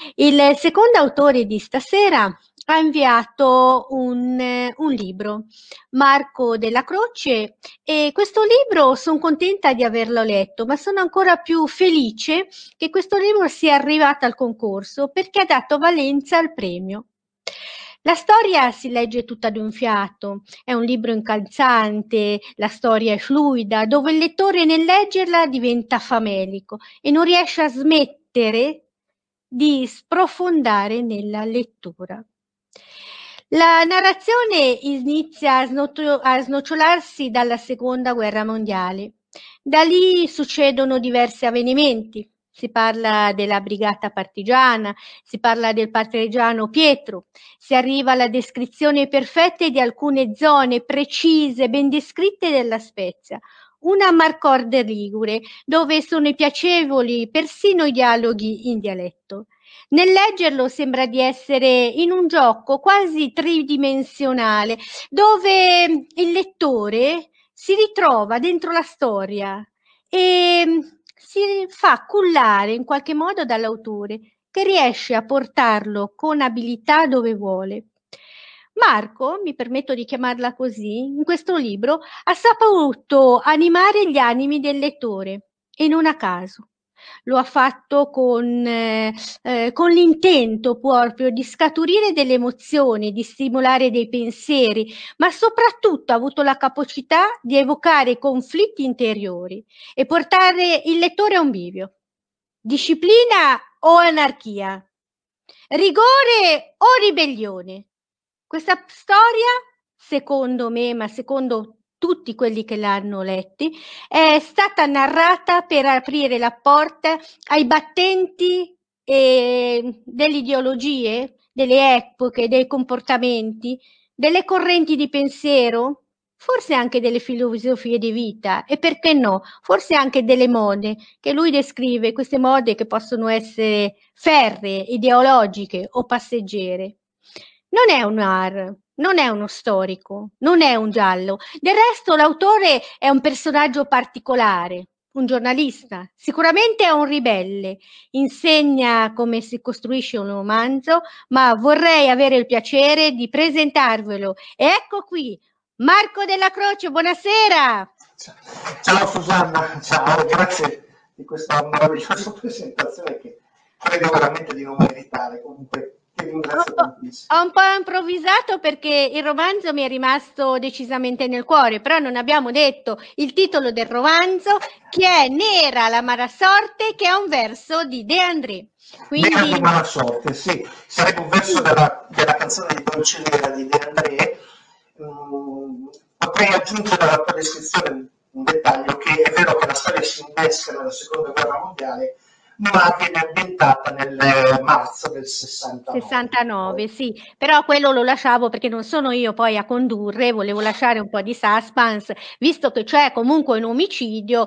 Il secondo autore di stasera ha inviato un libro, Marco Della Croce, e questo libro sono contenta di averlo letto, ma sono ancora più felice che questo libro sia arrivato al concorso perché ha dato valenza al premio. La storia si legge tutta d'un fiato, è un libro incalzante, la storia è fluida, dove il lettore nel leggerla diventa famelico e non riesce a smettere di sprofondare nella lettura. La narrazione inizia a snocciolarsi dalla seconda guerra mondiale. Da lì succedono diversi avvenimenti. Si parla della brigata partigiana, si parla del partigiano Pietro, si arriva alla descrizione perfetta di alcune zone precise, ben descritte della Spezia. Una Marcorde Ligure, dove sono piacevoli persino i dialoghi in dialetto. Nel leggerlo sembra di essere in un gioco quasi tridimensionale, dove il lettore si ritrova dentro la storia e si fa cullare in qualche modo dall'autore, che riesce a portarlo con abilità dove vuole. Marco, mi permetto di chiamarla così, in questo libro ha saputo animare gli animi del lettore e non a caso. Lo ha fatto con l'intento proprio di scaturire delle emozioni, di stimolare dei pensieri, ma soprattutto ha avuto la capacità di evocare conflitti interiori e portare il lettore a un bivio. Disciplina o anarchia? Rigore o ribellione? Questa storia, secondo me, ma secondo tutti quelli che l'hanno letti, è stata narrata per aprire la porta ai battenti delle ideologie, delle epoche, dei comportamenti, delle correnti di pensiero, forse anche delle filosofie di vita e perché no, forse anche delle mode che lui descrive, queste mode che possono essere ferree, ideologiche o passeggere. Non è un noir, non è uno storico, non è un giallo. Del resto l'autore è un personaggio particolare, un giornalista, sicuramente è un ribelle, insegna come si costruisce un romanzo, ma vorrei avere il piacere di presentarvelo. E ecco qui, Marco Della Croce, buonasera! Ciao Susanna, ciao, grazie di questa meravigliosa presentazione che credo veramente di non meritare, comunque ti ringrazio tantissimo. Ho un po' improvvisato perché il romanzo mi è rimasto decisamente nel cuore, però non abbiamo detto il titolo del romanzo, che è Nera l'amara sorte, che è un verso di De André. Nera di Quindi mala sorte, sì, sarebbe un verso della canzone di Dolce Nera di De André. Potrei aggiungere alla tua descrizione un dettaglio, che è vero che la storia si innesca nella seconda guerra mondiale, ma viene ambientata nel marzo del 69. 69, sì, però quello lo lasciavo perché non sono io poi a condurre, volevo lasciare un po' di suspense, visto che c'è comunque un omicidio,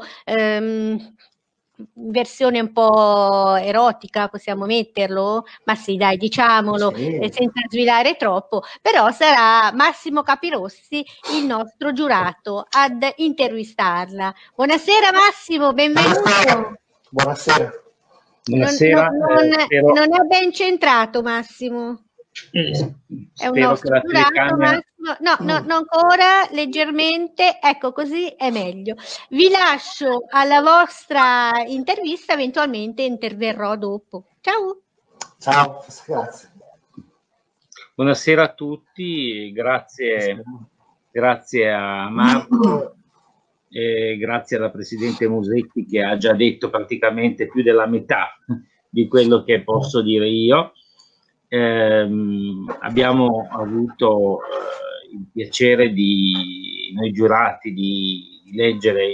versione un po' erotica, possiamo metterlo? Ma sì, dai, diciamolo, Sì. senza svelare troppo, però sarà Massimo Capirossi il nostro giurato ad intervistarla. Buonasera Massimo, Buonasera. benvenuto. Buonasera. Non, Buonasera, spero, non è ben centrato, Massimo. È un spero che nostro la giurato, telecamera... Massimo. No, no, no, ancora leggermente. Ecco, così è meglio. Vi lascio alla vostra intervista, eventualmente interverrò dopo. Ciao. Ciao, grazie. Buonasera a tutti, grazie a Marco e grazie alla Presidente Musetti che ha già detto praticamente più della metà di quello che posso dire io. Abbiamo avuto il piacere noi giurati di leggere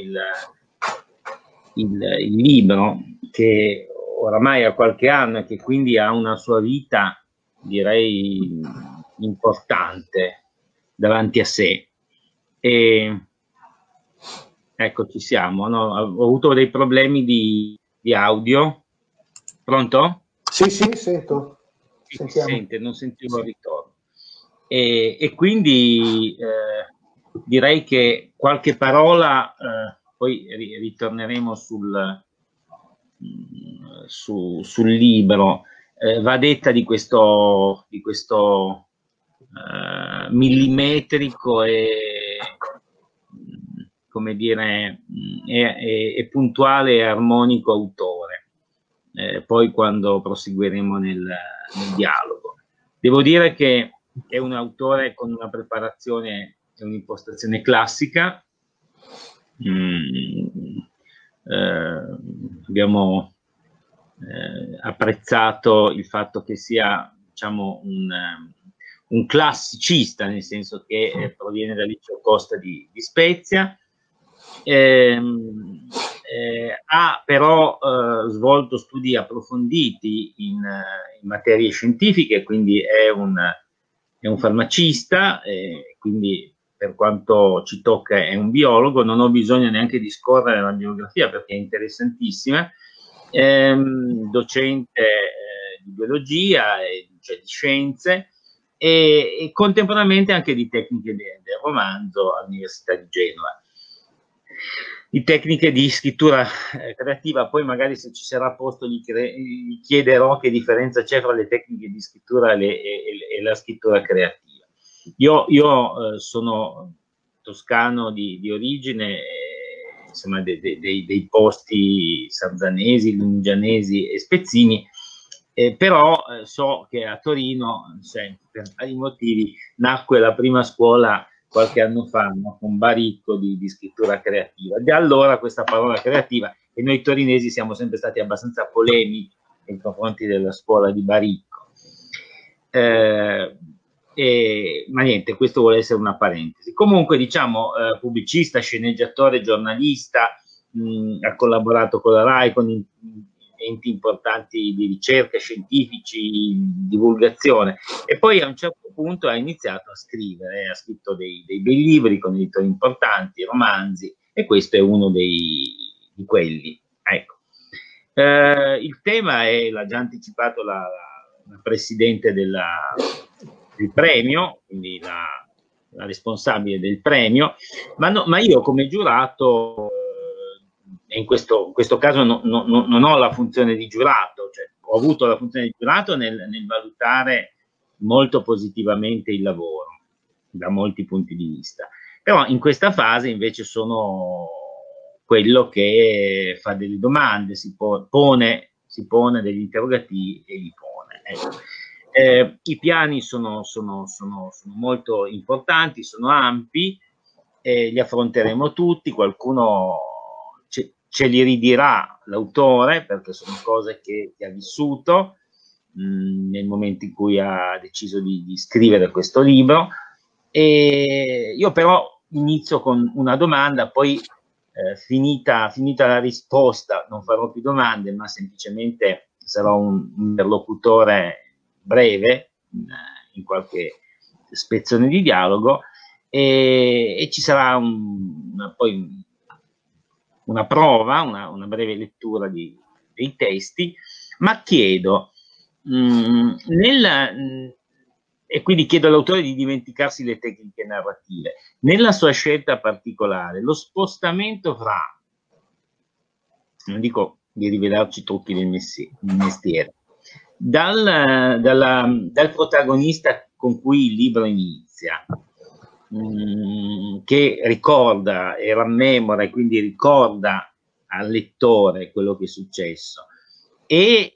il libro che oramai ha qualche anno e che quindi ha una sua vita, direi, importante davanti a sé. E ecco, ci siamo, no? Ho avuto dei problemi di audio. Pronto? Sì, sì, sento. Sì, si Sentiamo. sente, non sentivo il ritorno. E quindi direi che qualche parola, poi ritorneremo sul libro. va detta di questo millimetrico e, come dire, e puntuale e armonico autore. Poi quando proseguiremo nel dialogo. Devo dire che è un autore con una preparazione e un'impostazione classica. Abbiamo apprezzato il fatto che sia, diciamo, un classicista, nel senso che proviene da Licio Costa di Spezia. Ha però svolto studi approfonditi in materie scientifiche, quindi è un farmacista, quindi per quanto ci tocca è un biologo. Non ho bisogno neanche di scorrere la biografia perché è interessantissima. Docente di biologia, cioè di scienze, e contemporaneamente anche di tecniche del romanzo all'Università di Genova. Di tecniche di scrittura creativa, poi magari se ci sarà posto gli chiederò che differenza c'è fra le tecniche di scrittura e la scrittura creativa. Io sono toscano di origine, insomma dei posti sarzanesi, lunigianesi e spezzini, però so che a Torino, per vari motivi, nacque la prima scuola qualche anno fa, no? Con Baricco di scrittura creativa. Da allora questa parola creativa, e noi torinesi siamo sempre stati abbastanza polemici nei confronti della scuola di Baricco. Ma niente, questo vuole essere una parentesi. Comunque, diciamo, pubblicista, sceneggiatore, giornalista, ha collaborato con la RAI, con enti importanti di ricerca, scientifici, divulgazione, e poi a un certo punto ha iniziato a scrivere, ha scritto dei bei libri con editori importanti, romanzi, e questo è uno di quelli. Ecco. Il tema è, l'ha già anticipato la presidente del premio, quindi la responsabile del premio, ma io come giurato, in questo caso non ho la funzione di giurato, cioè ho avuto la funzione di giurato nel valutare molto positivamente il lavoro da molti punti di vista, però in questa fase invece sono quello che fa delle domande, si pone degli interrogativi e li pone. Ecco. I piani sono molto importanti, sono ampi, li affronteremo tutti. Qualcuno ce li ridirà l'autore, perché sono cose che ha vissuto nel momento in cui ha deciso di scrivere questo libro. E io però inizio con una domanda, poi finita la risposta non farò più domande, ma semplicemente sarò un interlocutore breve in qualche spezzone di dialogo, e ci sarà poi una prova, una breve lettura dei testi, ma chiedo, e quindi chiedo all'autore di dimenticarsi le tecniche narrative, nella sua scelta particolare, lo spostamento fra, non dico di rivelarci trucchi del mestiere, dal protagonista con cui il libro inizia, che ricorda e rammemora e quindi ricorda al lettore quello che è successo, e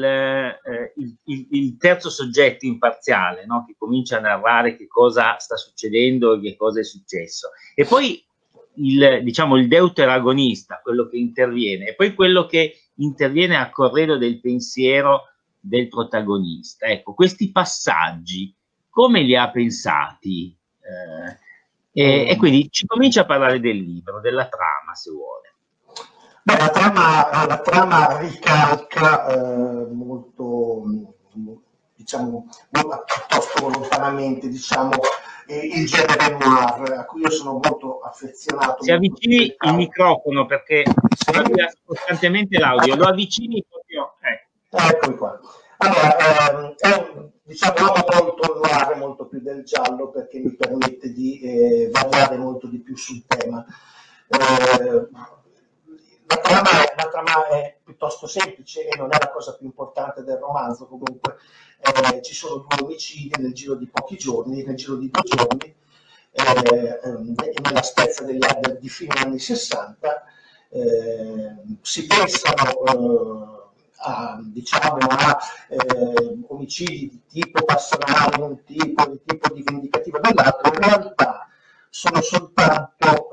il terzo soggetto imparziale, no? Che comincia a narrare che cosa sta succedendo e che cosa è successo, e poi diciamo il deuteragonista, quello che interviene, e poi quello che interviene a corredo del pensiero del protagonista. Ecco, questi passaggi come li ha pensati? E quindi ci comincia a parlare del libro, della trama, se vuole. Beh, la trama ricalca molto, diciamo, piuttosto lontanamente, diciamo, il genere noir, a cui io sono molto affezionato. Si avvicini il microfono, perché cambia costantemente l'audio, lo avvicini proprio. Eccomi qua. Allora, diciamo, amo molto il noir, molto più del giallo, perché mi permette di variare molto di più sul tema. La trama è piuttosto semplice e non è la cosa più importante del romanzo. Comunque ci sono 2 omicidi nel giro di pochi giorni, nel giro di 2 giorni, nella spezza di fine anni 60. Si pensano diciamo a omicidi di tipo passionale di un tipo, di tipo di vendicativo dell'altro. In realtà sono soltanto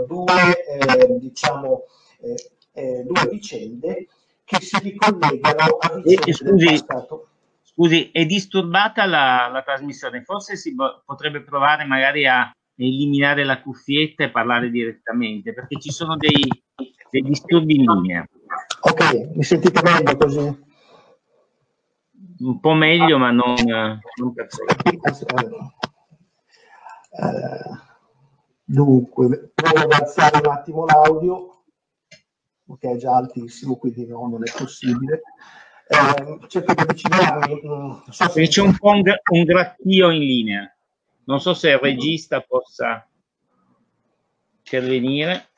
due vicende che si ricollegano a vicende del passato. Scusi, è disturbata la trasmissione, forse potrebbe provare magari a eliminare la cuffietta e parlare direttamente, perché ci sono dei disturbi in linea. Ok, mi sentite meglio così? Un po' meglio, ma non perfetto. Dunque, provo ad alzare un attimo l'audio, che è già altissimo, quindi no, non è possibile. Cerco di avvicinarmi. C'è un po' un grattio in linea. Non so se il regista possa intervenire.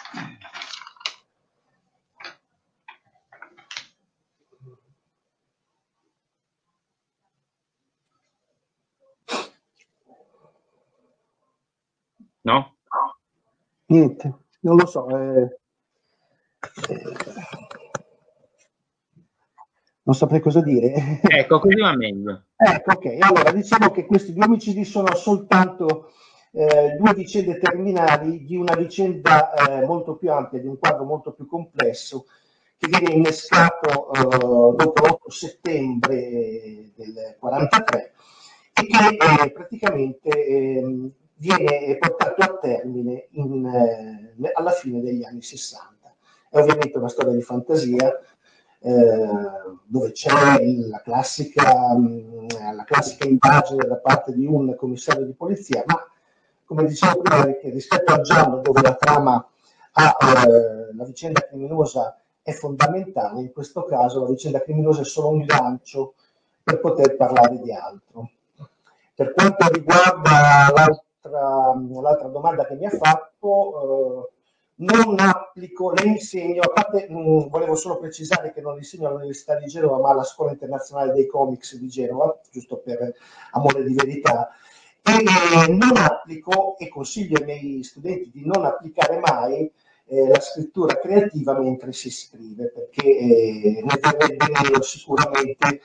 No? Niente, non lo so. Non saprei cosa dire. Ecco, così va meglio. Ecco, ok. Allora, diciamo che questi 2 omicidi sono soltanto 2 vicende terminali di una vicenda molto più ampia, di un quadro molto più complesso, che viene innescato dopo l'8 settembre del 43 e che praticamente viene portato a termine alla fine degli anni 60. È ovviamente una storia di fantasia, dove c'è la classica indagine da parte di un commissario di polizia, ma come dicevo prima, rispetto al giallo, dove la trama la vicenda criminosa è fondamentale, in questo caso la vicenda criminosa è solo un gancio per poter parlare di altro. Per quanto riguarda l'altra domanda che mi ha fatto, non applico, le insegno, a parte volevo solo precisare che non insegno all'Università di Genova, ma alla Scuola Internazionale dei Comics di Genova, giusto per amore di verità, e non applico e consiglio ai miei studenti di non applicare mai la scrittura creativa mentre si scrive, perché ne verrebbe meno sicuramente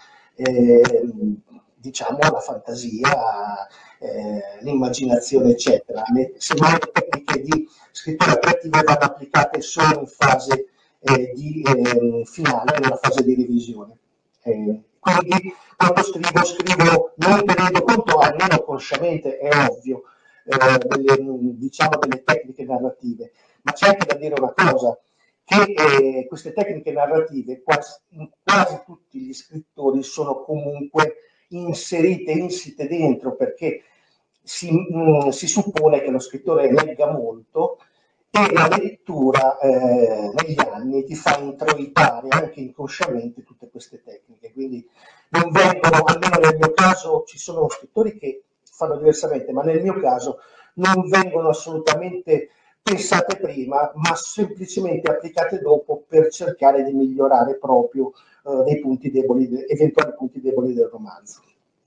diciamo la fantasia, l'immaginazione, eccetera. Se mai le tecniche di scrittura creativa vanno applicate solo in fase finale, nella fase di revisione. Quindi quando scrivo non tenendo conto, almeno consciamente, è ovvio, delle tecniche narrative, ma c'è anche da dire una cosa, che queste tecniche narrative quasi tutti gli scrittori sono comunque insite dentro, perché si suppone che lo scrittore legga molto e la lettura negli anni ti fa introitare anche inconsciamente tutte queste tecniche, quindi non vengono, almeno nel mio caso, ci sono scrittori che fanno diversamente, ma nel mio caso non vengono assolutamente pensate prima, ma semplicemente applicate dopo per cercare di migliorare proprio dei punti deboli, eventuali punti deboli del romanzo.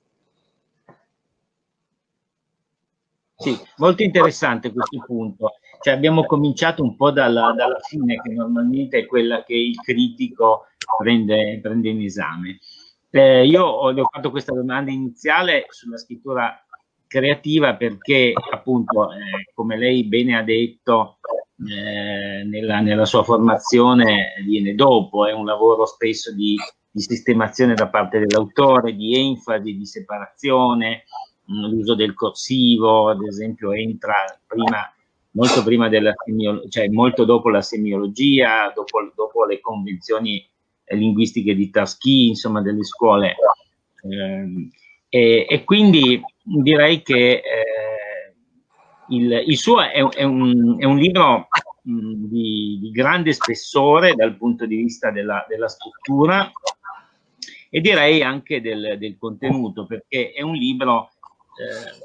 Sì, molto interessante questo punto. Cioè, abbiamo cominciato un po' dalla fine, che normalmente è quella che il critico prende in esame. Io le ho fatto questa domanda iniziale sulla scrittura creativa perché, appunto, come lei bene ha detto, nella sua formazione viene dopo, è un lavoro spesso di sistemazione da parte dell'autore, di enfasi, di separazione. L'uso del corsivo, ad esempio, entra molto prima della cioè molto dopo la semiologia, dopo le convenzioni linguistiche di Tarski, insomma, delle scuole. E quindi direi che il suo è un libro di grande spessore dal punto di vista della struttura e direi anche del contenuto, perché è un libro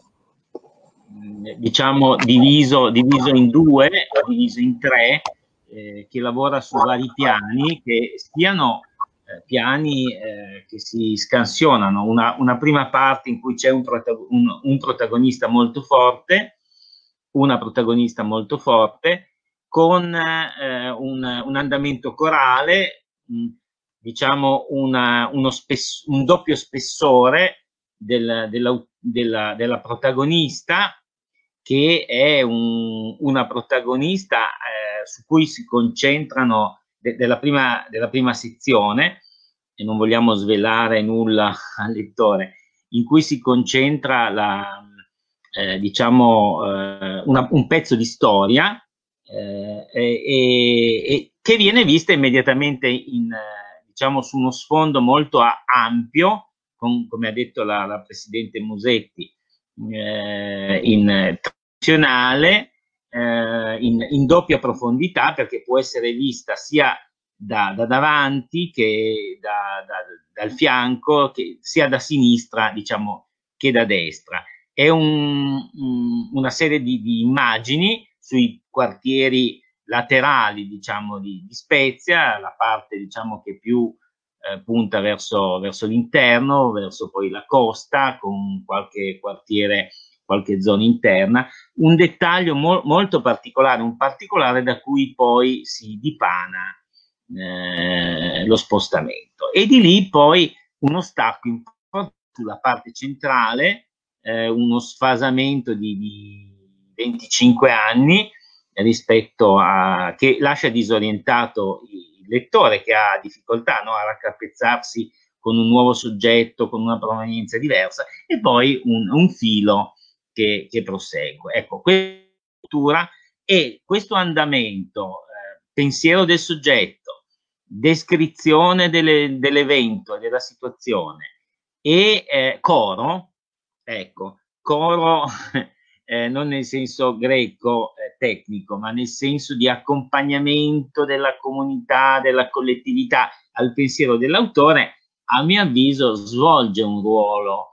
diciamo diviso in due, diviso in tre, che lavora su vari piani, che siano piani che si scansionano. Una prima parte in cui c'è un protagonista molto forte, una protagonista molto forte, con un andamento corale, diciamo un doppio spessore della protagonista, che è una protagonista su cui si concentrano della prima sezione, e non vogliamo svelare nulla al lettore, in cui si concentra diciamo, un pezzo di storia e che viene vista immediatamente diciamo, su uno sfondo molto ampio, come ha detto la Presidente Musetti, tradizionale, in doppia profondità, perché può essere vista sia da davanti che dal fianco, sia da sinistra, diciamo, che da destra. È una serie di immagini sui quartieri laterali, diciamo, di Spezia, la parte, diciamo, che più punta verso l'interno, verso poi la costa, con qualche quartiere, qualche zona interna. Un dettaglio molto particolare, un particolare da cui poi si dipana lo spostamento. E di lì poi uno stacco importante sulla parte centrale, uno sfasamento di 25 anni rispetto che lascia disorientato il lettore, che ha difficoltà, no, a raccapezzarsi con un nuovo soggetto, con una provenienza diversa, e poi un filo che prosegue. Ecco, questa e questo andamento, pensiero del soggetto, descrizione dell'evento e della situazione, e coro, ecco, coro non nel senso greco tecnico, ma nel senso di accompagnamento della comunità, della collettività al pensiero dell'autore, a mio avviso svolge un ruolo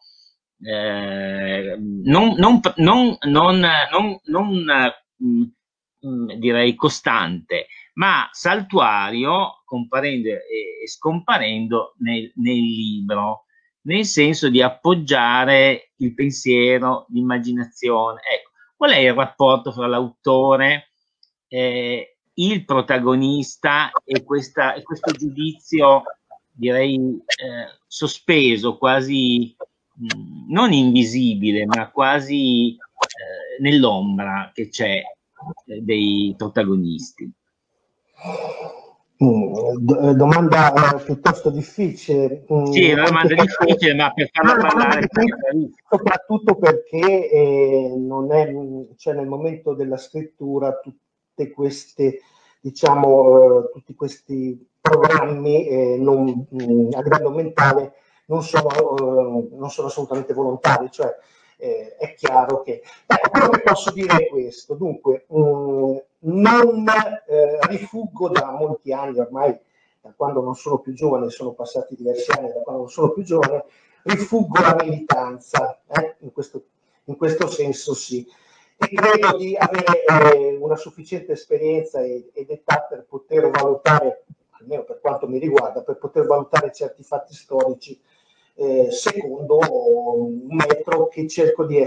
direi costante, ma saltuario, comparendo e scomparendo nel libro, nel senso di appoggiare il pensiero, l'immaginazione. Ecco, qual è il rapporto fra l'autore, il protagonista e questo giudizio, direi, sospeso, quasi non invisibile, ma quasi nell'ombra che c'è dei protagonisti? Domanda piuttosto difficile. Sì, è una domanda difficile, ma per farla parlare soprattutto perché non è, cioè nel momento della scrittura tutte queste, diciamo, tutti questi programmi a livello mentale non sono assolutamente volontari, cioè è chiaro che quello che posso dire è questo. Dunque, non rifuggo da molti anni ormai, da quando non sono più giovane, sono passati diversi anni da quando non sono più giovane, rifuggo la militanza, in questo senso sì, e credo di avere una sufficiente esperienza ed età per poter valutare, almeno per quanto mi riguarda, per poter valutare certi fatti storici secondo un metro che cerco di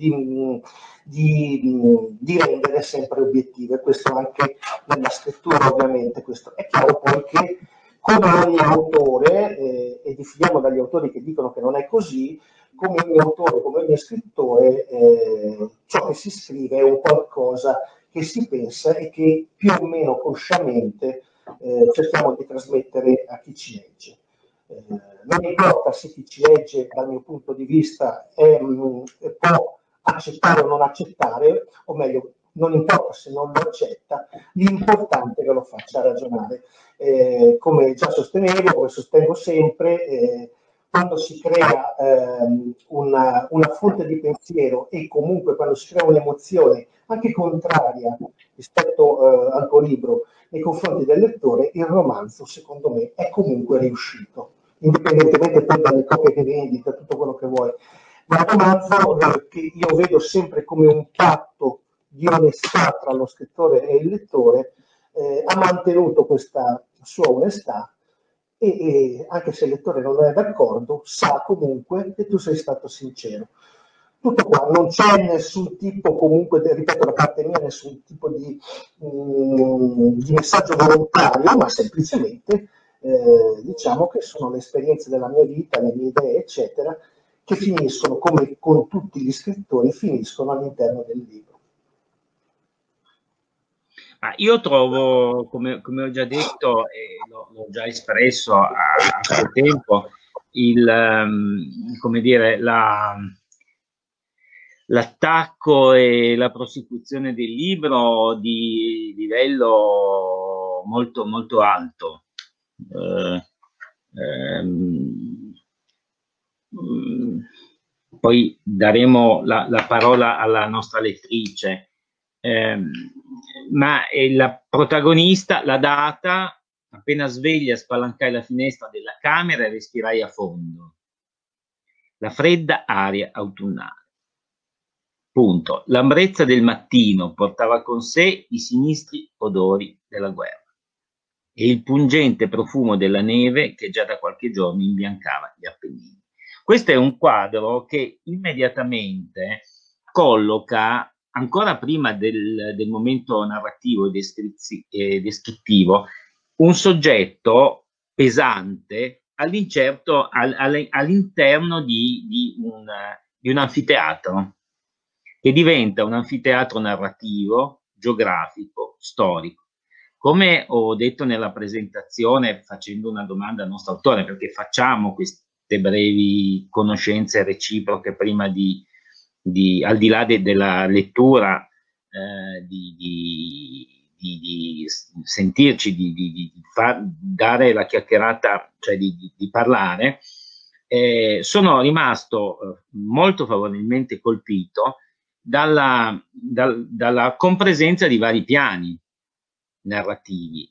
rendere sempre obiettivo, e questo anche nella scrittura, ovviamente. Questo è chiaro poi che, come ogni autore, e diffidiamo dagli autori che dicono che non è così, come ogni autore, come ogni scrittore, ciò che si scrive è un qualcosa che si pensa e che più o meno consciamente cerchiamo di trasmettere a chi ci legge. Non importa se chi ci legge, dal mio punto di vista, può accettare o non accettare, o meglio, non importa se non lo accetta, l'importante è che lo faccia ragionare. Come già sostenevo, come sostengo sempre, quando si crea una fonte di pensiero, e comunque quando si crea un'emozione anche contraria rispetto al tuo libro nei confronti del lettore, il romanzo, secondo me, è comunque riuscito, indipendentemente poi dalle copie che vendi, da tutto quello che vuoi. Ma il romanzo, che io vedo sempre come un patto di onestà tra lo scrittore e il lettore, ha mantenuto questa sua onestà e anche se il lettore non è d'accordo, sa comunque che tu sei stato sincero. Tutto qua, non c'è nessun tipo, comunque, ripeto da parte mia, nessun tipo di messaggio volontario, ma semplicemente diciamo che sono le esperienze della mia vita, le mie idee, eccetera, che finiscono, come con tutti gli scrittori, finiscono all'interno del libro. Io trovo, come ho già detto e l'ho già espresso a suo tempo, come dire, l'attacco e la prosecuzione del libro di livello molto, molto alto. Poi daremo la parola alla nostra lettrice. Ma la protagonista, la data, appena sveglia spalancai la finestra della camera e respirai a fondo la fredda aria autunnale. Punto. L'ambrezza del mattino portava con sé i sinistri odori della guerra e il pungente profumo della neve che già da qualche giorno imbiancava gli Appennini. Questo è un quadro che immediatamente colloca, ancora prima del momento narrativo e descrittivo, un soggetto pesante all'interno di un anfiteatro, che diventa un anfiteatro narrativo, geografico, storico. Come ho detto nella presentazione, facendo una domanda al nostro autore, perché facciamo queste brevi conoscenze reciproche prima al di là della lettura, di sentirci, di dare la chiacchierata, cioè di parlare, sono rimasto molto favorevolmente colpito dalla compresenza di vari piani narrativi,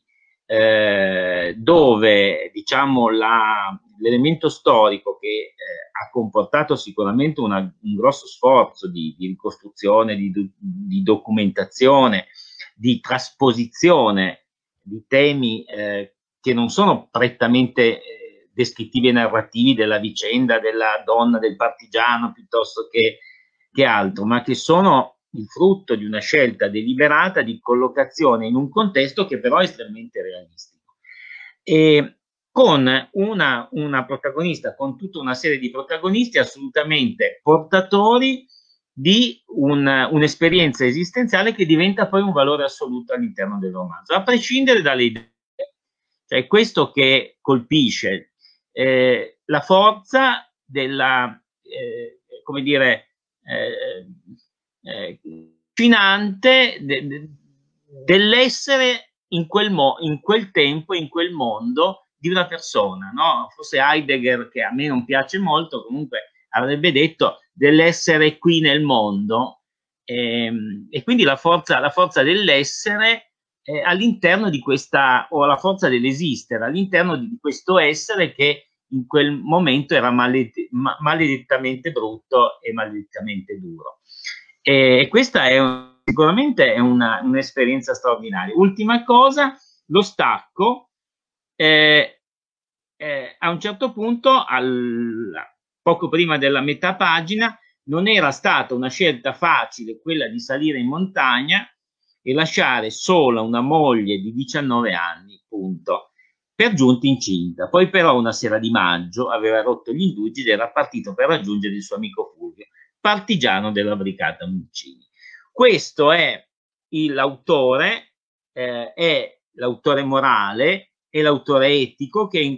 dove diciamo l'elemento storico che ha comportato sicuramente un grosso sforzo di ricostruzione, di documentazione, di trasposizione di temi che non sono prettamente descrittivi e narrativi della vicenda della donna, del partigiano, piuttosto che altro, ma che sono il frutto di una scelta deliberata di collocazione in un contesto che però è estremamente realistico. E con una protagonista, con tutta una serie di protagonisti assolutamente portatori di un'esperienza esistenziale che diventa poi un valore assoluto all'interno del romanzo, a prescindere dalle idee. Cioè questo che colpisce la forza della, come dire, finante dell'essere in quel tempo, in quel mondo di una persona, no? Forse Heidegger, che a me non piace molto, comunque avrebbe detto dell'essere qui nel mondo, e quindi la forza dell'essere all'interno di questa, o la forza dell'esistere all'interno di questo essere che in quel momento era maledettamente brutto e maledettamente duro. E questa è sicuramente è un'esperienza straordinaria. Ultima cosa, lo stacco. A un certo punto, poco prima della metà pagina, non era stata una scelta facile quella di salire in montagna e lasciare sola una moglie di 19 anni, punto, per giunta incinta. Poi però una sera di maggio aveva rotto gli indugi ed era partito per raggiungere il suo amico Fulvio, partigiano della brigata Muccini. Questo è l'autore, è l'autore morale e l'autore etico che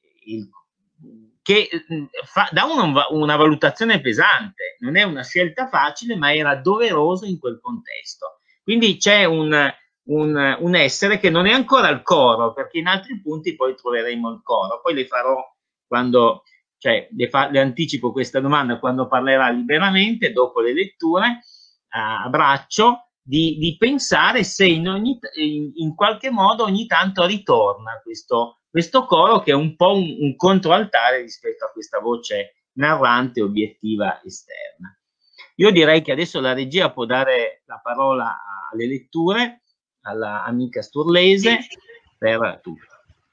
dà una valutazione pesante. Non è una scelta facile, ma era doveroso in quel contesto. Quindi c'è un essere che non è ancora il coro, perché in altri punti poi troveremo il coro. Poi le farò quando, cioè le anticipo questa domanda quando parlerà liberamente, dopo le letture, a braccio, di pensare se in qualche modo ogni tanto ritorna questo coro che è un po' un controaltare rispetto a questa voce narrante, obiettiva, esterna. Io direi che adesso la regia può dare la parola alle letture, alla amica Sturlese per tutto.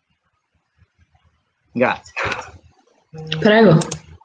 Grazie. Prego.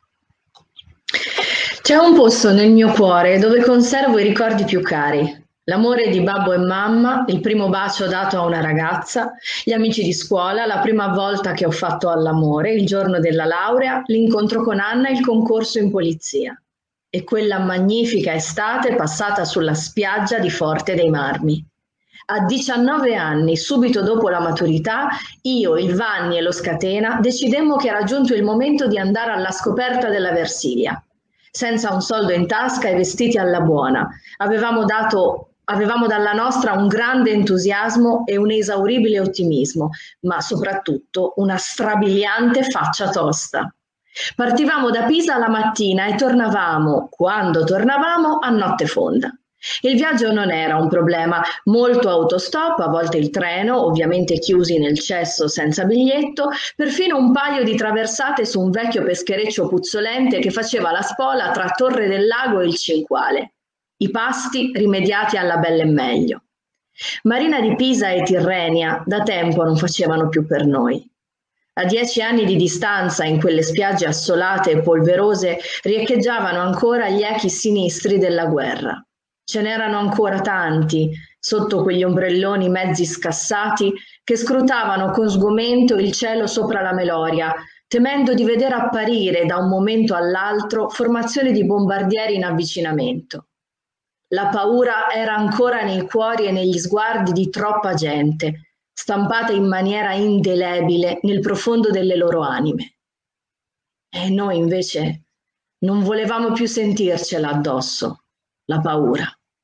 C'è un posto nel mio cuore dove conservo i ricordi più cari. L'amore di babbo e mamma, il primo bacio dato a una ragazza, gli amici di scuola, la prima volta che ho fatto all'amore, il giorno della laurea, l'incontro con Anna e il concorso in polizia. E quella magnifica estate passata sulla spiaggia di Forte dei Marmi. A 19 anni, subito dopo la maturità, io, il Vanni e lo Scatena decidemmo che era giunto il momento di andare alla scoperta della Versilia. Senza un soldo in tasca e vestiti alla buona, avevamo dalla nostra un grande entusiasmo e un esauribile ottimismo, ma soprattutto una strabiliante faccia tosta. Partivamo da Pisa la mattina e tornavamo, quando tornavamo, a notte fonda. Il viaggio non era un problema, molto autostop, a volte il treno, ovviamente chiusi nel cesso senza biglietto, perfino un paio di traversate su un vecchio peschereccio puzzolente che faceva la spola tra Torre del Lago e il Cinquale. I pasti rimediati alla belle e meglio. Marina di Pisa e Tirrenia da tempo non facevano più per noi. A 10 anni di distanza, in quelle spiagge assolate e polverose, riecheggiavano ancora gli echi sinistri della guerra. Ce n'erano ancora tanti, sotto quegli ombrelloni mezzi scassati, che scrutavano con sgomento il cielo sopra la Meloria, temendo di vedere apparire da un momento all'altro formazioni di bombardieri in avvicinamento. La paura era ancora nei cuori e negli sguardi di troppa gente, stampata in maniera indelebile nel profondo delle loro anime. E noi invece non volevamo più sentircela addosso, la paura.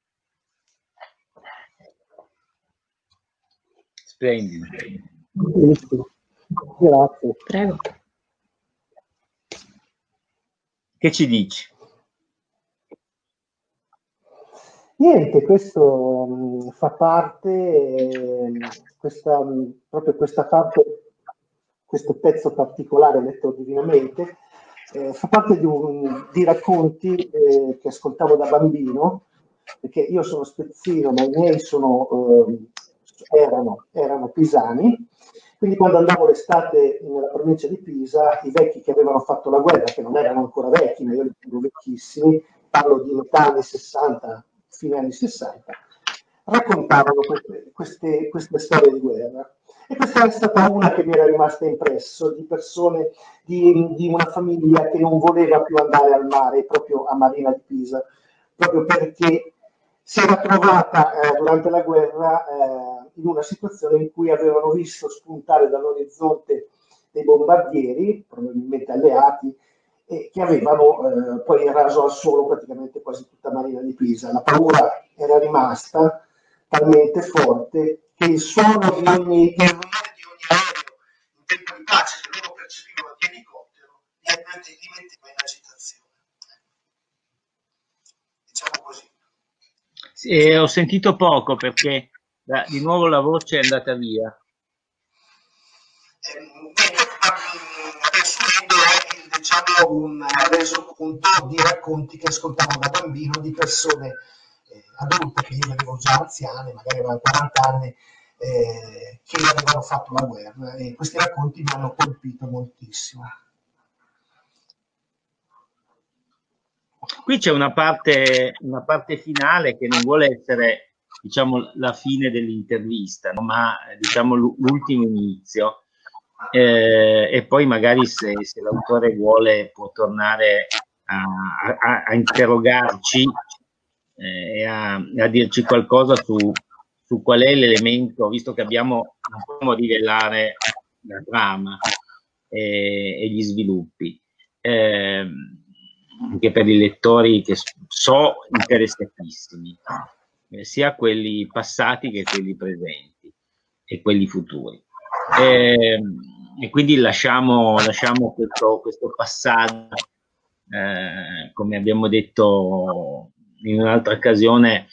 Splendido. Grazie. Prego. Che ci dici? Niente, questo fa parte, proprio questa parte, questo pezzo particolare, letto divinamente, fa parte di racconti che ascoltavo da bambino, perché io sono spezzino, ma i miei erano pisani, quindi quando andavo l'estate nella provincia di Pisa, i vecchi che avevano fatto la guerra, che non erano ancora vecchi, ma io li vedo vecchissimi, parlo di metà anni 60, fine anni 60, raccontavano queste storie di guerra. E questa è stata una che mi era rimasta impresso, di persone, di una famiglia che non voleva più andare al mare, proprio a Marina di Pisa, proprio perché si era trovata durante la guerra in una situazione in cui avevano visto spuntare dall'orizzonte dei bombardieri, probabilmente alleati, che avevano poi raso al suolo praticamente quasi tutta Marina di Pisa. La paura era rimasta talmente forte che il suono di ogni aereo in tempo di pace che loro percepivano di elicottero li metteva in agitazione. Diciamo così. Sì, ho sentito poco perché di nuovo la voce è andata via. Diciamo un resoconto di racconti che ascoltavo da bambino di persone adulte, che io vedevo già anziane, magari avevano 40 anni, che avevano fatto la guerra, e questi racconti mi hanno colpito moltissimo. Qui c'è una parte finale che non vuole essere, diciamo, la fine dell'intervista, no? Ma diciamo l'ultimo inizio. E poi magari se l'autore vuole può tornare a interrogarci e a dirci qualcosa su qual è l'elemento, visto che non possiamo rivelare la trama e gli sviluppi, anche per i lettori che so interessatissimi, sia quelli passati che quelli presenti e quelli futuri. E quindi lasciamo questo passaggio, come abbiamo detto in un'altra occasione,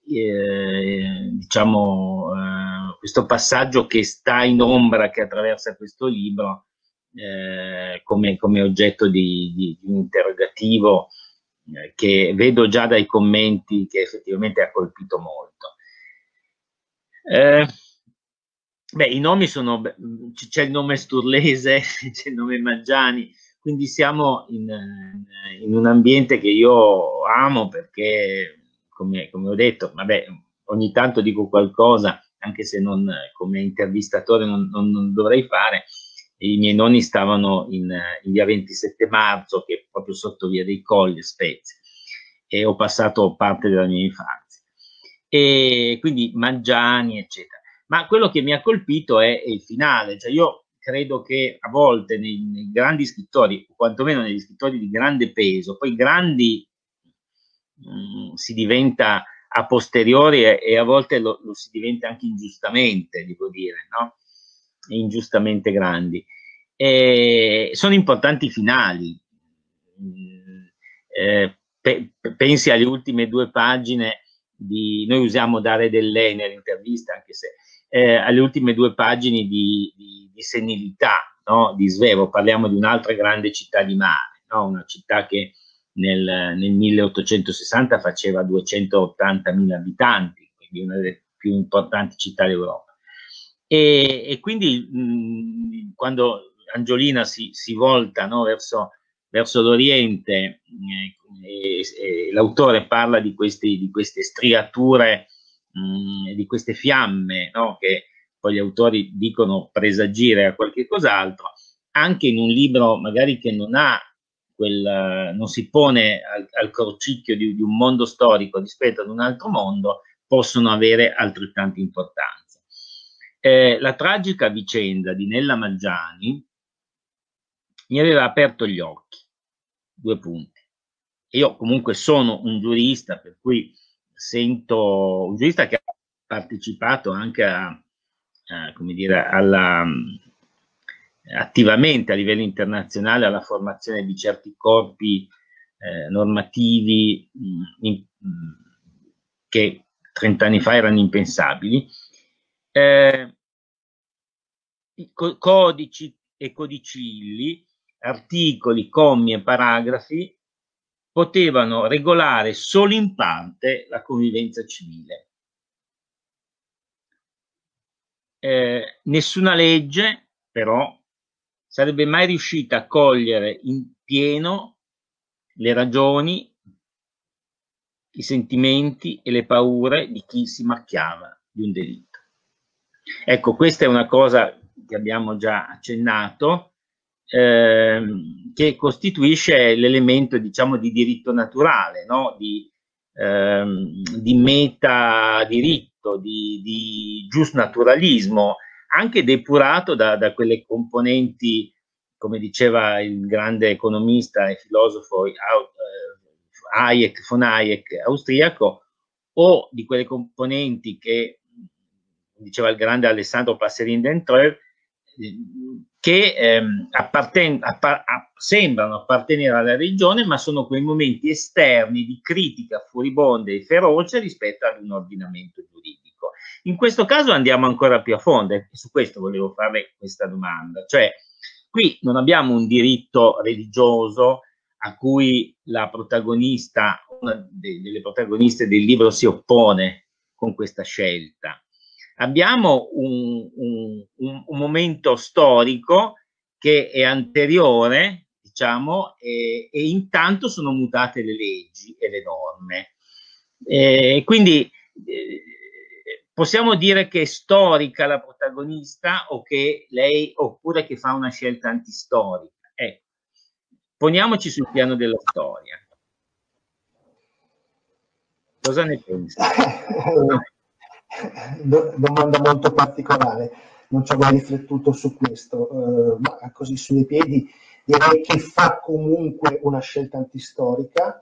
diciamo questo passaggio che sta in ombra, che attraversa questo libro, come oggetto di un interrogativo che vedo già dai commenti che effettivamente ha colpito molto. Beh, i nomi sono, c'è il nome Sturlese, c'è il nome Maggiani, quindi siamo in un ambiente che io amo perché, come ho detto, vabbè, ogni tanto dico qualcosa, anche se non come intervistatore non dovrei fare. I miei nonni stavano in via 27 marzo, che è proprio sotto via dei Colli, Spezia, e ho passato parte della mia infanzia. E quindi Maggiani, eccetera. Ma quello che mi ha colpito è il finale, cioè io credo che a volte nei grandi scrittori, o quantomeno negli scrittori di grande peso, poi grandi si diventa a posteriori e a volte lo si diventa anche ingiustamente, devo dire, no? Ingiustamente grandi. Sono importanti i finali. Pensi alle ultime 2 pagine noi usiamo dare del lei nell'intervista, anche se alle ultime 2 pagine di senilità, no? Di Svevo, parliamo di un'altra grande città di mare, no? Una città che nel 1860 faceva 280.000 abitanti, quindi una delle più importanti città d'Europa. E quindi quando Angiolina si volta, no, verso l'Oriente, l'autore parla di queste striature, di queste fiamme, no, che poi gli autori dicono presagire a qualche cos'altro, anche in un libro magari che non si pone al crocicchio di un mondo storico rispetto ad un altro mondo, possono avere altrettanta importanza. La tragica vicenda di Nella Maggiani mi aveva aperto gli occhi, 2 punti. Io comunque sono un giurista, per cui sento un giurista che ha partecipato anche come dire, attivamente a livello internazionale alla formazione di certi corpi normativi che 30 anni fa erano impensabili. Codici e codicilli, articoli, commi e paragrafi potevano regolare solo in parte la convivenza civile. Nessuna legge, però, sarebbe mai riuscita a cogliere in pieno le ragioni, i sentimenti e le paure di chi si macchiava di un delitto. Ecco, questa è una cosa che abbiamo già accennato, che costituisce l'elemento, diciamo, di diritto naturale, no? Di metadiritto, di giusnaturalismo, anche depurato da quelle componenti, come diceva il grande economista e filosofo von Hayek, austriaco, o di quelle componenti che diceva il grande Alessandro Passerin d'Entreux, che sembrano appartenere alla religione, ma sono quei momenti esterni di critica furibonda e feroce rispetto ad un ordinamento giuridico. In questo caso andiamo ancora più a fondo, e su questo volevo fare questa domanda, cioè qui non abbiamo un diritto religioso a cui la protagonista, una delle protagoniste del libro, si oppone con questa scelta. Abbiamo un momento storico che è anteriore, diciamo, e intanto sono mutate le leggi e le norme. Quindi possiamo dire che è storica la protagonista o che lei, oppure che fa una scelta antistorica. Ecco, poniamoci sul piano della storia. Cosa ne pensi? Domanda molto particolare, non ci avevo riflettuto su questo, ma così sui piedi direi che fa comunque una scelta antistorica,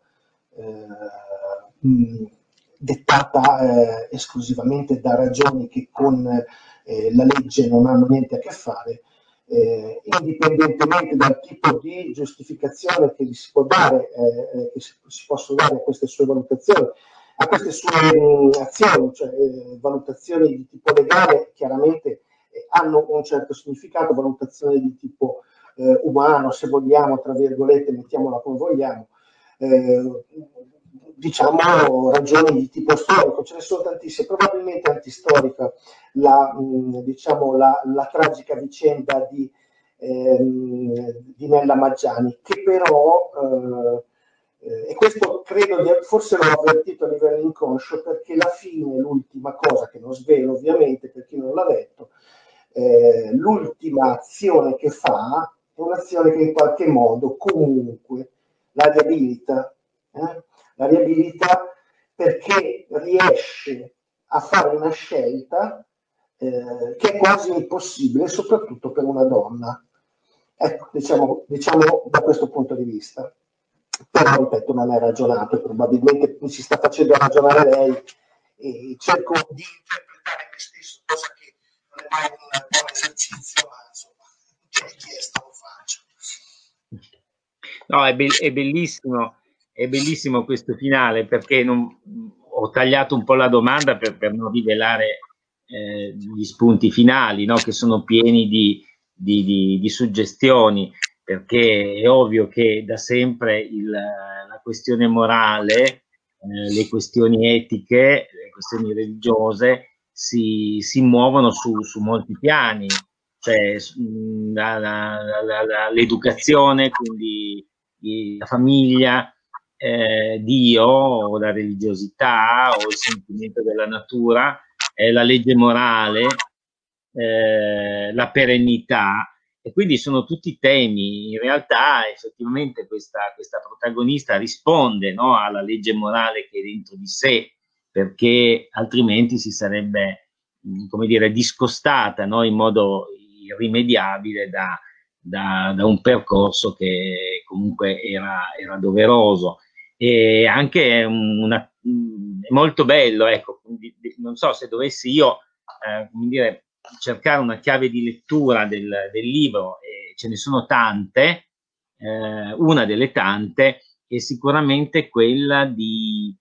dettata esclusivamente da ragioni che con la legge non hanno niente a che fare, indipendentemente dal tipo di giustificazione che gli si può dare, che si possono dare a queste sue valutazioni, a queste sue azioni, cioè valutazioni di tipo legale chiaramente hanno un certo significato, valutazioni di tipo umano, se vogliamo, tra virgolette, mettiamola come vogliamo, diciamo, ragioni di tipo storico, ce ne sono tantissime, probabilmente antistorica, diciamo, la tragica vicenda di Nella Maggiani, che però, e questo credo forse l'ho avvertito a livello inconscio, perché la fine, l'ultima cosa, che non svelo ovviamente per chi non l'ha letto, l'ultima azione che fa è un'azione che in qualche modo comunque la riabilita, perché riesce a fare una scelta che è quasi impossibile, soprattutto per una donna. Ecco, diciamo da questo punto di vista. Però, ripeto, non è ragionato, probabilmente mi si sta facendo ragionare lei e cerco di interpretare me stesso, cosa che non è mai un buon esercizio, ma insomma, che è chiesto lo faccio. No, è bellissimo questo finale, perché ho tagliato un po' la domanda per non rivelare gli spunti finali, no? Che sono pieni di suggestioni, perché è ovvio che da sempre la questione morale, le questioni etiche, le questioni religiose si muovono su molti piani, cioè l'educazione, quindi la famiglia, Dio, o la religiosità, o il sentimento della natura, la legge morale, la perennità, e quindi sono tutti temi. In realtà effettivamente questa protagonista risponde, no, alla legge morale che è dentro di sé, perché altrimenti si sarebbe, come dire, discostata, no, in modo irrimediabile da un percorso che comunque era doveroso. E anche è molto bello, ecco, non so se dovessi io come dire, cercare una chiave di lettura del libro, e ce ne sono tante, una delle tante è sicuramente quella di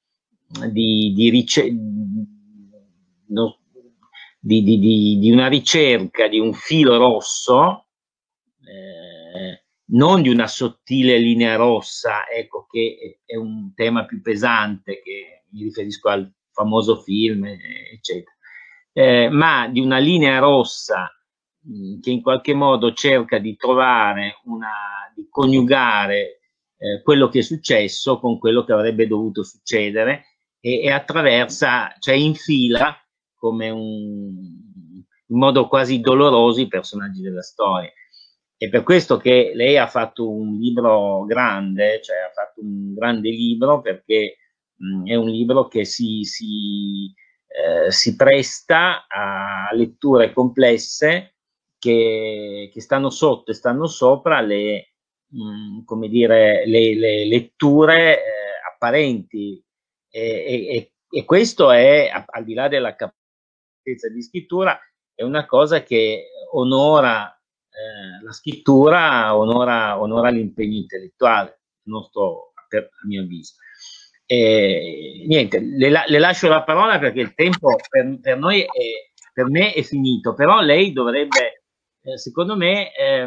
una ricerca di un filo rosso, non di una sottile linea rossa, ecco, che è un tema più pesante, che mi riferisco al famoso film, eccetera, ma di una linea rossa che in qualche modo cerca di trovare di coniugare quello che è successo con quello che avrebbe dovuto succedere, e attraversa, cioè infila come in modo quasi doloroso i personaggi della storia. È per questo che lei ha fatto un libro grande, cioè ha fatto un grande libro, perché è un libro che si presta a letture complesse che stanno sotto e stanno sopra come dire, le letture apparenti, e questo è, al di là della capacità di scrittura, è una cosa che onora la scrittura, onora l'impegno intellettuale nostro, a mio avviso. Niente, le lascio la parola, perché il tempo per noi per me è finito, però lei dovrebbe, secondo me,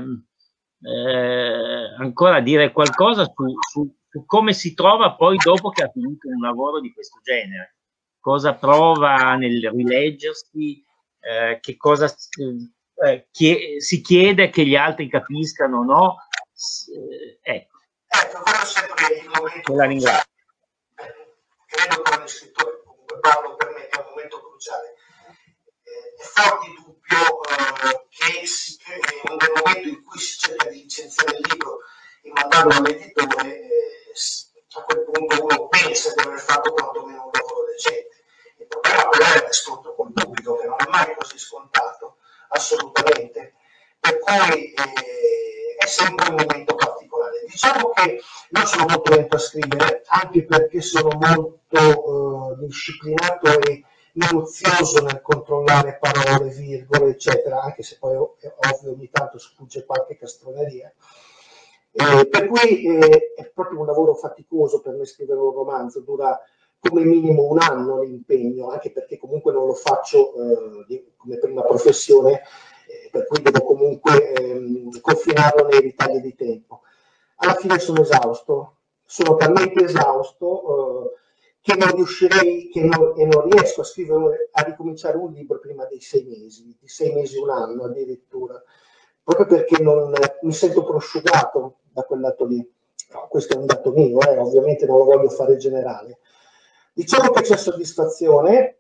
ancora dire qualcosa su come si trova poi dopo che ha finito un lavoro di questo genere, cosa prova nel rileggersi, che cosa si chiede che gli altri capiscano, no? Ecco, quello è sempre il momento. La ringrazio. Credo che ogni scrittore, comunque Paolo, per me è un momento cruciale. È forte il dubbio che nel momento in cui si cerca di licenziare il libro e mandarlo all'editore, a quel punto uno pensa di aver fatto quantomeno un lavoro decente. Il problema però è l'ascolto col pubblico, che non è mai così scontato, assolutamente. Per cui è sempre un momento particolare. Diciamo che io sono molto lento a scrivere, anche perché sono molto disciplinato e minuzioso nel controllare parole, virgole, eccetera, anche se poi è ovvio ogni tanto sfugge qualche castroneria. Per cui è proprio un lavoro faticoso per me scrivere un romanzo, dura come minimo un anno l'impegno, anche perché comunque non lo faccio come prima professione, per cui devo comunque confinarlo nei ritagli di tempo. Alla fine sono esausto, sono talmente esausto che non riuscirei, e non riesco a ricominciare un libro prima dei 6 mesi, di 6 mesi, un anno addirittura, proprio perché non mi sento prosciugato da quel lato lì. No, questo è un dato mio, ovviamente non lo voglio fare generale. Diciamo che c'è soddisfazione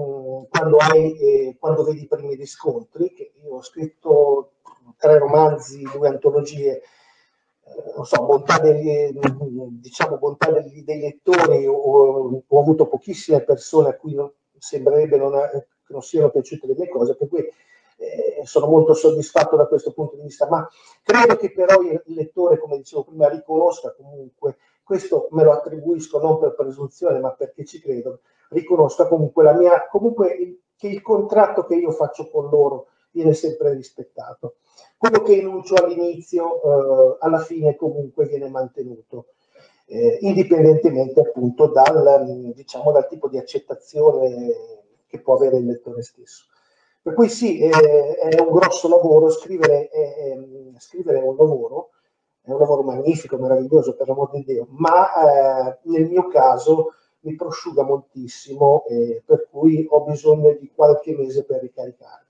quando vedi i primi riscontri, che io ho scritto 3 romanzi, 2 antologie, non so, bontà dei lettori, ho avuto pochissime persone a cui sembrerebbe che non siano piaciute le mie cose, per cui sono molto soddisfatto da questo punto di vista, ma credo che però il lettore, come dicevo prima, riconosca comunque, questo me lo attribuisco non per presunzione ma perché ci credo, riconosca comunque che il contratto che io faccio con loro viene sempre rispettato. Quello che enuncio all'inizio, alla fine comunque viene mantenuto, indipendentemente appunto dal tipo di accettazione che può avere il lettore stesso. Per cui sì, è un grosso lavoro, scrivere è un lavoro magnifico, meraviglioso, per l'amor di Dio, ma nel mio caso mi prosciuga moltissimo, per cui ho bisogno di qualche mese per ricaricarmi.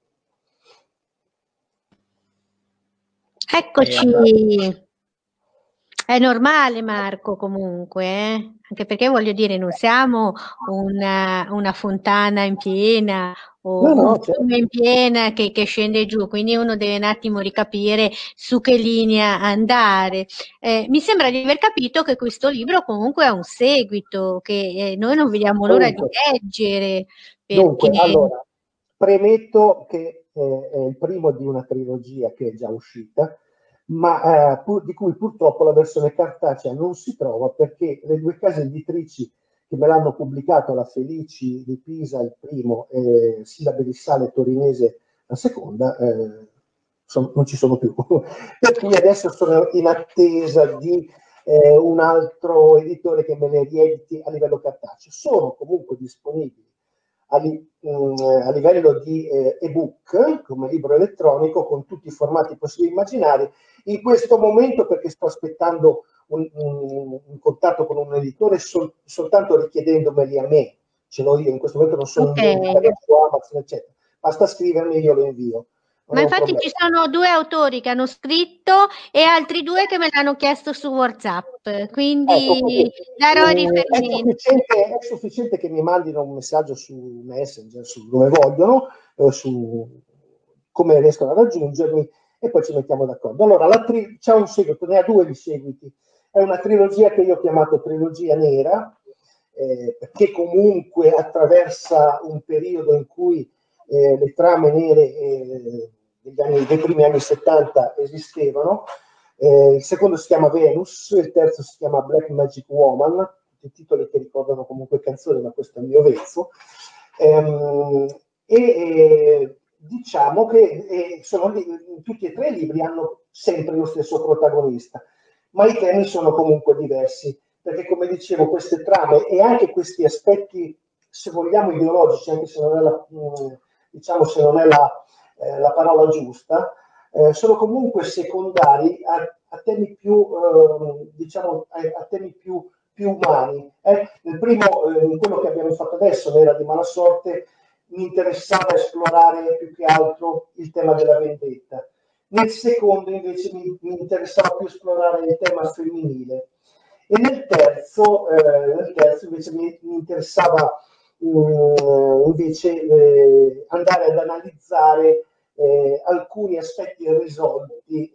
Eccoci. È normale, Marco, comunque, anche perché voglio dire, non siamo una fontana in piena o No, un certo. fiume in piena che scende giù, quindi uno deve un attimo ricapire su che linea andare. Mi sembra di aver capito che questo libro comunque ha un seguito, che noi non vediamo l'ora di leggere, perché... Dunque, allora, premetto che è il primo di una trilogia che è già uscita, ma di cui purtroppo la versione cartacea non si trova perché le 2 case editrici che me l'hanno pubblicato, la Felici di Pisa il primo e Sillabe di Sale Torinese la seconda, non ci sono più. Per cui adesso sono in attesa di un altro editore che me le riediti a livello cartaceo. Sono comunque disponibili a livello di ebook, come libro elettronico, con tutti i formati possibili e immaginari. In questo momento, perché sto aspettando un contatto con un editore soltanto richiedendomeli a me, ce l'ho io, in questo momento non sono in vendita su Amazon, eccetera. Basta scrivermi, io lo invio. Ma infatti ci sono 2 autori che hanno scritto e altri 2 che me l'hanno chiesto su WhatsApp, quindi darò riferimento. È sufficiente che mi mandino un messaggio su Messenger, su dove vogliono, su come riescono a raggiungermi e poi ci mettiamo d'accordo. Allora, c'è un seguito, ne ha 2 di seguiti. È una trilogia che io ho chiamato trilogia nera, perché comunque attraversa un periodo in cui le trame nere dei primi anni 70 esistevano. Il secondo si chiama Venus, il terzo si chiama Black Magic Woman, tutti titoli che ricordano comunque canzoni, ma questo è il mio vezzo. Diciamo che tutti e 3 i libri hanno sempre lo stesso protagonista, ma i temi sono comunque diversi, perché come dicevo queste trame e anche questi aspetti, se vogliamo, ideologici, anche se non è la parola giusta, sono comunque secondari a temi più, a temi più umani. Nel primo, in quello che abbiamo fatto adesso, Nera di mala sorte, mi interessava esplorare più che altro il tema della vendetta. Nel secondo invece mi interessava più esplorare il tema femminile. E nel terzo invece mi interessava invece andare ad analizzare alcuni aspetti irrisolti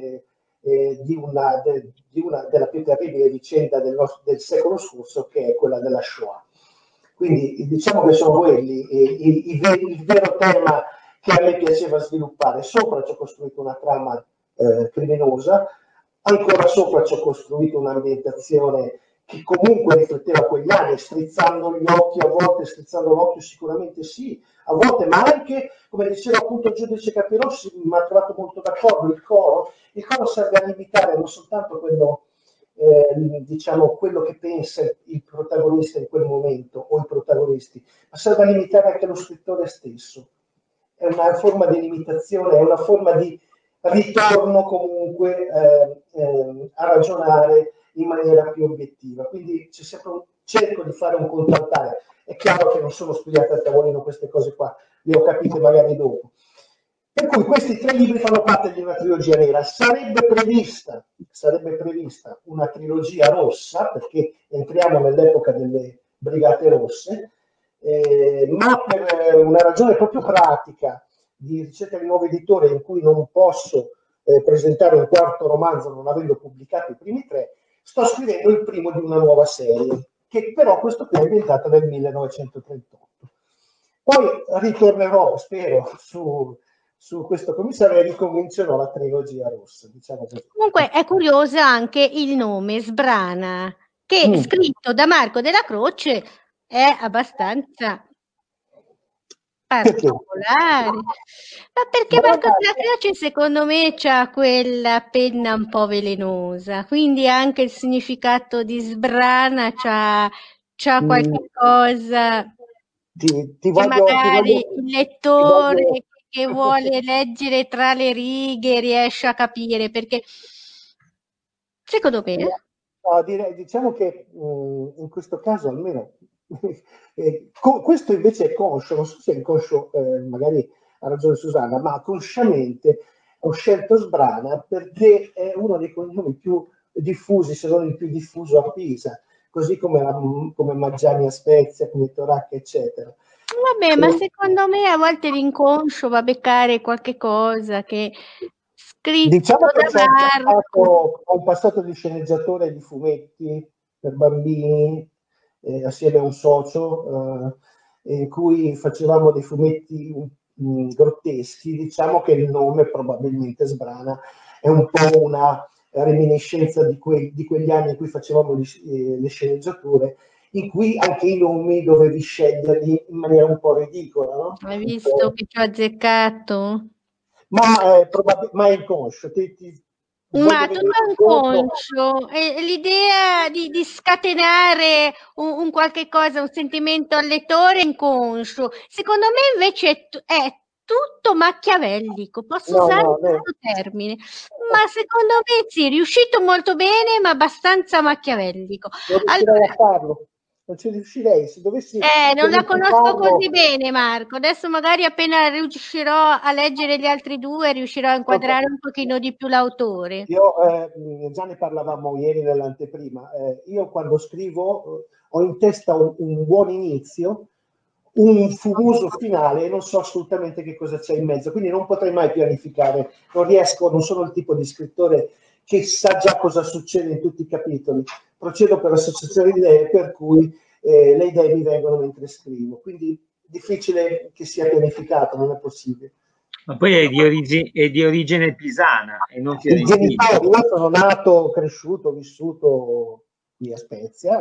della più terribile vicenda del secolo scorso, che è quella della Shoah. Quindi diciamo che sono quelli il vero tema che a me piaceva sviluppare. Sopra ci ho costruito una trama criminosa, ancora sopra ci ho costruito un'ambientazione che comunque rifletteva quegli anni, strizzando gli occhi, a volte strizzando l'occhio sicuramente sì, a volte, ma anche, come diceva appunto il giudice Capirossi, mi ha trovato molto d'accordo, il coro serve a limitare non soltanto quello, quello che pensa il protagonista in quel momento o i protagonisti, ma serve a limitare anche lo scrittore stesso. È una forma di limitazione, è una forma di ritorno comunque a ragionare in maniera più obiettiva. Quindi c'è sempre cerco di fare un contraltare. È chiaro che non sono studiate a tavolino queste cose qua, le ho capite magari dopo. Per cui questi 3 libri fanno parte di una trilogia nera. Sarebbe prevista una trilogia rossa, perché entriamo nell'epoca delle Brigate Rosse, ma per una ragione proprio pratica di ricerca di nuovo editore, in cui non posso presentare un quarto romanzo non avendo pubblicato i primi 3, sto scrivendo il primo di una nuova serie, che però questo qui è ambientato nel 1938. Poi ritornerò, spero, su questo commissario e ricomincerò la trilogia rossa, diciamo così. Comunque è curioso anche il nome Sbrana, che scritto da Marco Della Croce è abbastanza particolare. Ma perché Marco Della Croce secondo me c'ha quella penna un po' velenosa, quindi anche il significato di Sbrana c'ha qualche cosa che magari il lettore che vuole leggere tra le righe riesce a capire, perché secondo me no, diciamo che in questo caso almeno questo invece è conscio, non so se è inconscio, magari ha ragione Susanna, ma consciamente ho scelto Sbrana perché è uno dei cognomi più diffusi, se non il più diffuso a Pisa, così come Maggiani a Spezia, come Toracca, eccetera. Vabbè, ma secondo me a volte l'inconscio va a beccare qualche cosa che scritto diciamo che da Marco. ho un passato di sceneggiatore di fumetti per bambini, assieme a un socio, in cui facevamo dei fumetti grotteschi. Diciamo che il nome probabilmente Sbrana è un po' una reminiscenza di quegli anni in cui facevamo le sceneggiature, in cui anche i nomi dovevi sceglierli in maniera un po' ridicola, no? Hai visto che ci ho azzeccato? Ma è inconscio. Ma tutto è inconscio, l'idea di scatenare un qualche cosa, un sentimento al lettore è inconscio. Secondo me invece è tutto machiavellico, posso usare questo termine, ma secondo me sì, riuscito molto bene, ma abbastanza machiavellico. Non riuscirei a farlo, non ci riuscirei, se dovessi non la conosco così bene, Marco. Adesso magari appena riuscirò a leggere gli altri 2, riuscirò a inquadrare un pochino di più l'autore. Io, già ne parlavamo ieri nell'anteprima, io quando scrivo ho in testa un buon inizio, un fumoso finale e non so assolutamente che cosa c'è in mezzo, quindi non potrei mai pianificare, non sono il tipo di scrittore che sa già cosa succede in tutti i capitoli, procedo per associazione di idee, per cui le idee mi vengono mentre scrivo, quindi difficile che sia pianificato, non è possibile. Ma poi è di origine pisana e non fiorentina. Io sono nato, cresciuto, vissuto qui a Spezia,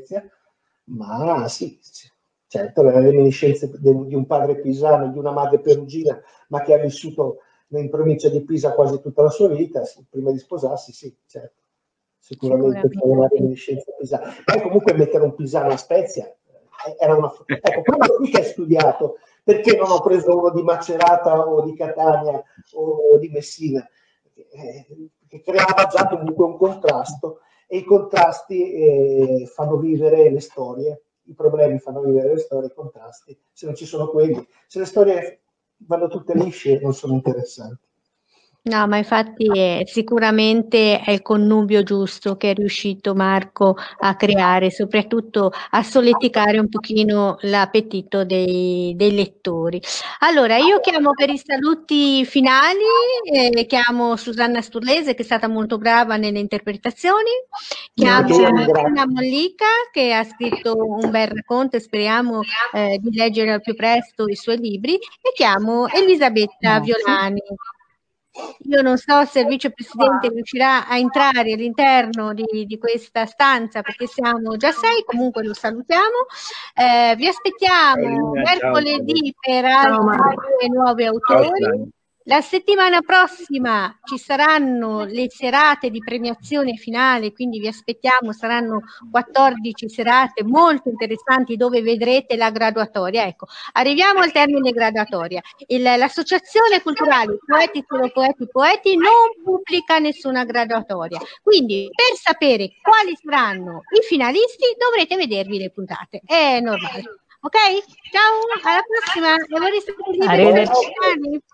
ma sì, certo, le reminiscenze di un padre pisano e di una madre perugina, ma che ha vissuto in provincia di Pisa quasi tutta la sua vita, prima di sposarsi, sì, certo, sicuramente c'è una reminiscenza pisana. Poi comunque mettere un pisano a Spezia era una... Ecco, quello qui che hai studiato, perché non ho preso uno di Macerata o di Catania o di Messina, che creava già comunque un contrasto, e i contrasti fanno vivere le storie, i problemi fanno vivere le storie, i contrasti, se non ci sono quelli, se le storie vanno tutte lisce non sono interessanti. No, ma infatti sicuramente è il connubio giusto che è riuscito Marco a creare, soprattutto a solleticare un pochino l'appetito dei lettori. Allora, io chiamo per i saluti finali, chiamo Susanna Sturlese che è stata molto brava nelle interpretazioni, chiamo Anna Mollica che ha scritto un bel racconto e speriamo di leggere al più presto i suoi libri, e chiamo Elisabetta Violani. Io non so se il vicepresidente riuscirà a entrare all'interno di questa stanza perché siamo già 6, comunque lo salutiamo. Vi aspettiamo mercoledì per altri 2 nuovi autori. La settimana prossima ci saranno le serate di premiazione finale, quindi vi aspettiamo, saranno 14 serate molto interessanti dove vedrete la graduatoria. Ecco, arriviamo al termine graduatoria. L'Associazione Culturale Poeti Solo Poeti non pubblica nessuna graduatoria, quindi per sapere quali saranno i finalisti dovrete vedervi le puntate, è normale. Ok? Ciao, alla prossima! Arrivederci.